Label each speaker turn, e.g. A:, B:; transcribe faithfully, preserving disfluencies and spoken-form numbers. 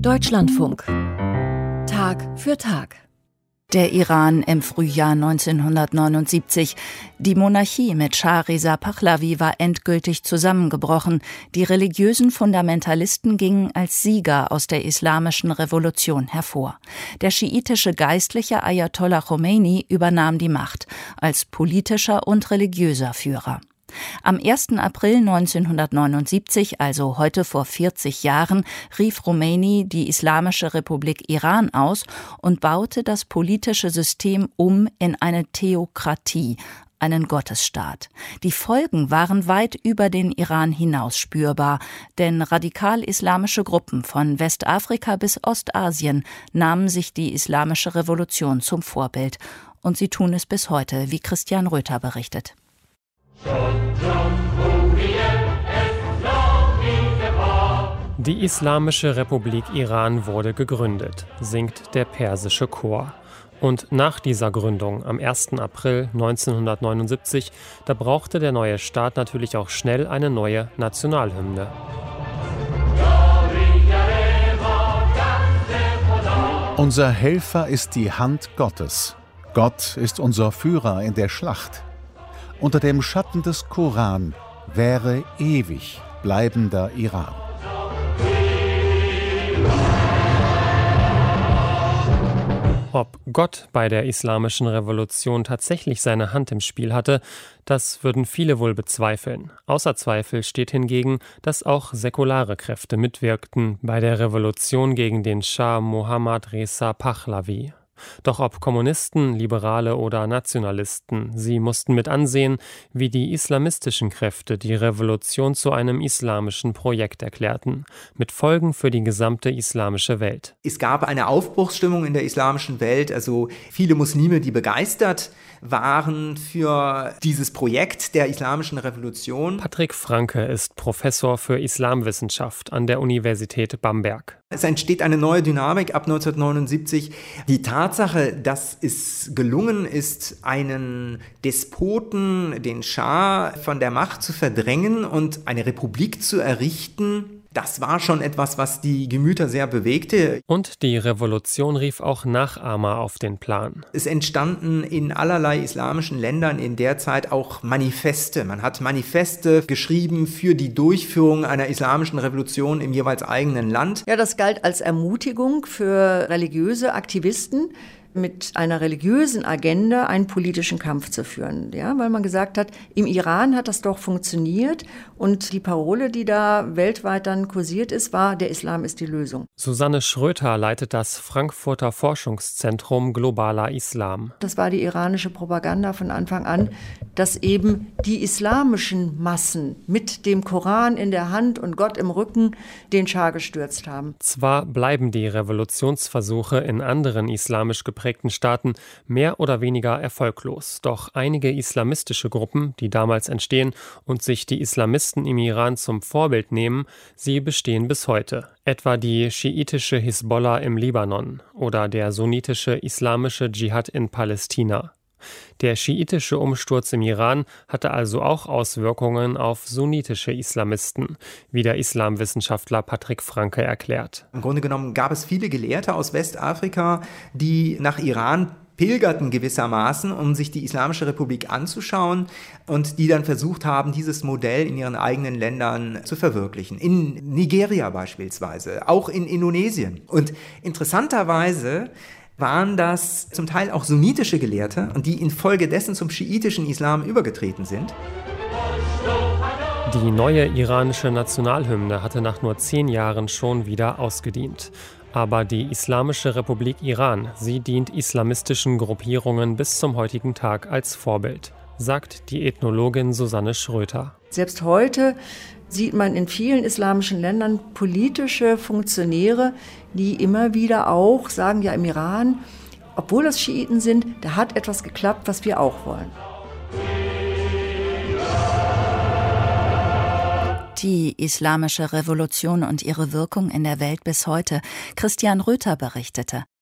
A: Deutschlandfunk. Tag für Tag.
B: Der Iran im Frühjahr neunzehnhundertneunundsiebzig. Die Monarchie mit Schah Reza Pahlavi war endgültig zusammengebrochen. Die religiösen Fundamentalisten gingen als Sieger aus der islamischen Revolution hervor. Der schiitische Geistliche Ayatollah Khomeini übernahm die Macht als politischer und religiöser Führer. Am ersten April neunzehnhundertneunundsiebzig, also heute vor vierzig Jahren, rief Khomeini die Islamische Republik Iran aus und baute das politische System um in eine Theokratie, einen Gottesstaat. Die Folgen waren weit über den Iran hinaus spürbar, denn radikal-islamische Gruppen von Westafrika bis Ostasien nahmen sich die Islamische Revolution zum Vorbild. Und sie tun es bis heute, wie Christian Röther berichtet.
C: Die Islamische Republik Iran wurde gegründet, singt der persische Chor. Und nach dieser Gründung am ersten April neunzehnhundertneunundsiebzig, da brauchte der neue Staat natürlich auch schnell eine neue Nationalhymne.
D: Unser Helfer ist die Hand Gottes. Gott ist unser Führer in der Schlacht. Unter dem Schatten des Koran wäre ewig bleibender Iran.
C: Ob Gott bei der Islamischen Revolution tatsächlich seine Hand im Spiel hatte, das würden viele wohl bezweifeln. Außer Zweifel steht hingegen, dass auch säkulare Kräfte mitwirkten bei der Revolution gegen den Schah Mohammad Reza Pahlavi. Doch ob Kommunisten, Liberale oder Nationalisten, sie mussten mit ansehen, wie die islamistischen Kräfte die Revolution zu einem islamischen Projekt erklärten, mit Folgen für die gesamte islamische Welt.
E: Es gab eine Aufbruchsstimmung in der islamischen Welt, also viele Muslime, die begeistert waren für dieses Projekt der islamischen Revolution.
C: Patrick Franke ist Professor für Islamwissenschaft an der Universität Bamberg.
E: Es entsteht eine neue Dynamik ab neunzehnhundertneunundsiebzig. Die Tatsache, dass es gelungen ist, einen Despoten, den Schah, von der Macht zu verdrängen und eine Republik zu errichten, das war schon etwas, was die Gemüter sehr bewegte.
C: Und die Revolution rief auch Nachahmer auf den Plan.
E: Es entstanden in allerlei islamischen Ländern in der Zeit auch Manifeste. Man hat Manifeste geschrieben für die Durchführung einer islamischen Revolution im jeweils eigenen Land.
F: Ja, das galt als Ermutigung für religiöse Aktivisten, mit einer religiösen Agenda einen politischen Kampf zu führen. Ja, weil man gesagt hat, im Iran hat das doch funktioniert und die Parole, die da weltweit dann kursiert ist, war, der Islam ist die Lösung.
C: Susanne Schröter leitet das Frankfurter Forschungszentrum Globaler Islam.
F: Das war die iranische Propaganda von Anfang an, dass eben die islamischen Massen mit dem Koran in der Hand und Gott im Rücken den Schah gestürzt haben.
C: Zwar bleiben die Revolutionsversuche in anderen islamisch geprägten Staaten mehr oder weniger erfolglos. Doch einige islamistische Gruppen, die damals entstehen und sich die Islamisten im Iran zum Vorbild nehmen, sie bestehen bis heute. Etwa die schiitische Hisbollah im Libanon oder der sunnitische islamische Dschihad in Palästina. Der schiitische Umsturz im Iran hatte also auch Auswirkungen auf sunnitische Islamisten, wie der Islamwissenschaftler Patrick Franke erklärt.
E: Im Grunde genommen gab es viele Gelehrte aus Westafrika, die nach Iran pilgerten gewissermaßen, um sich die Islamische Republik anzuschauen und die dann versucht haben, dieses Modell in ihren eigenen Ländern zu verwirklichen. In Nigeria beispielsweise, auch in Indonesien. Und interessanterweise waren das zum Teil auch sunnitische Gelehrte und die infolgedessen zum schiitischen Islam übergetreten sind.
C: Die neue iranische Nationalhymne hatte nach nur zehn Jahren schon wieder ausgedient. Aber die Islamische Republik Iran, sie dient islamistischen Gruppierungen bis zum heutigen Tag als Vorbild, sagt die Ethnologin Susanne Schröter.
F: Selbst heute sieht man in vielen islamischen Ländern politische Funktionäre, die immer wieder auch sagen, ja im Iran, obwohl das Schiiten sind, da hat etwas geklappt, was wir auch wollen.
B: Die Islamische Revolution und ihre Wirkung in der Welt bis heute. Christian Röther berichtete.